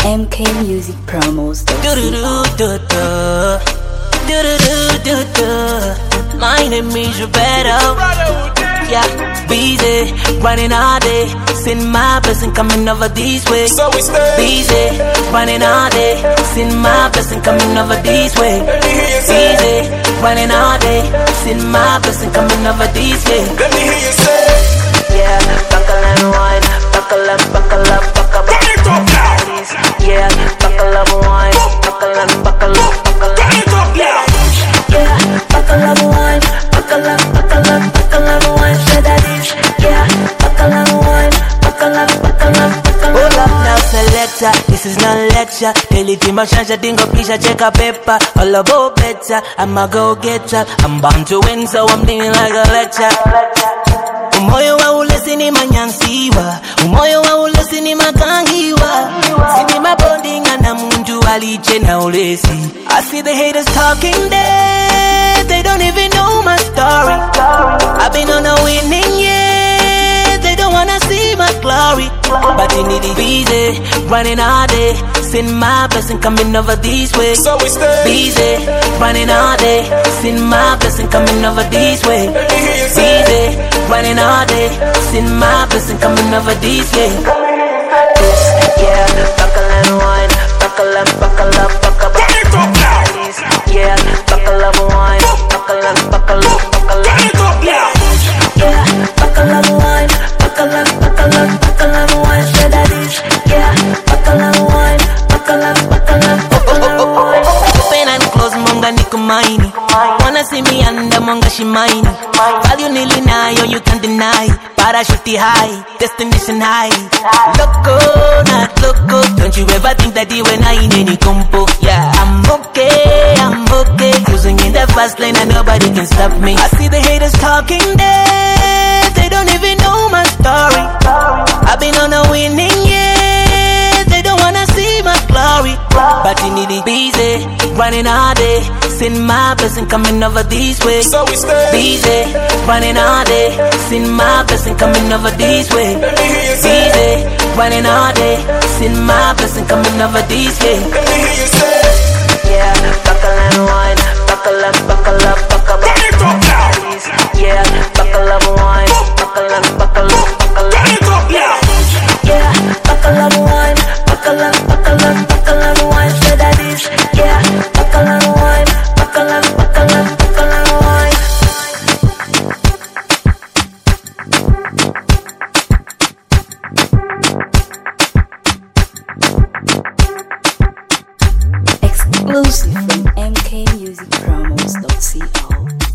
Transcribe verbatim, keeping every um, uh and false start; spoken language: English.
M K Music Promos. Do do do do do do do do do do. My name is Roberto. Yeah, busy, running all day. Send my blessing coming over this way. So we stay busy, running all day. Send my blessing coming over this way. Busy, running all day. Send my blessing coming over this way. Let me hear you say, yeah, buckle and wine, buckle up, buckle up, buckle up. Turn it up now. Yeah, buckle up wine, buckle up, buckle up, buckle up. Turn it up now. Yeah, buckle up wine, buckle up, buckle up, buckle up wine. Say that is, yeah, buckle up wine, buckle up, buckle up, buckle up. Hold up now, selector, this is not lecture. Daily team of shanja dingo, please check a paper. All about better, I'm a go-getter. I'm bound to win, so I'm thinking like a lecture. Umoyo wa ulesi ni manyansiwa, umoyo wa ulesi ni makangiwa. Sini mabondinga na mundu aliche na ulesi. I see the haters talking dead, they don't even know my story. I've been on a winning, yeah, they don't wanna see my glory. But in it busy, running all day. Send my blessing coming over this way. So we stay busy, running all day. Send my blessing coming over this way. Let me hear you say, Busy, running all day. Send my blessing coming over this way. Yeah, buckle and wine, buckle up, buckle up, buckle up. turn it up now. Yeah, buckle up wine, buckle up, buckle up, buckle Turn up. it up now. Yeah, buckle up wine, buckle up, buckle up, buckle up wine. Say that is, yeah, buckle up wine, buckle up, buckle up, buckle up wine. Open and close, monga nikumaini. Wanna see me under monga shimaini. Value nili nayo, you can't deny. Parachute high, destination high. Loco, not loco. Don't you ever think that you and I in any compo? Yeah, I'm okay, I'm okay. Cruising in the fast lane and nobody can stop me. I see the haters talking dead, they don't even know my story. I've been on a winning, yeah, they don't wanna see my glory. But you need it busy, running all day. Send my blessing coming over this way. So we stay Busy, running all day. Send my blessing coming over this way. Let me hear you say, Busy, running all day. Send my blessing coming over this way. let me hear you say, Yeah, buckle and wine, buckle up, buckle up, buckle up. turn it up now. Yeah, buckle up wine, buckle up, buckle up, buckle up. Turn it up now. Yeah, buckle up wine, buckle up, buckle up, buckle up wine. Say that is, yeah, buckle up wine, buckle up, buckle up, buckle up wine. Exclusive from M K Music Promos dot co.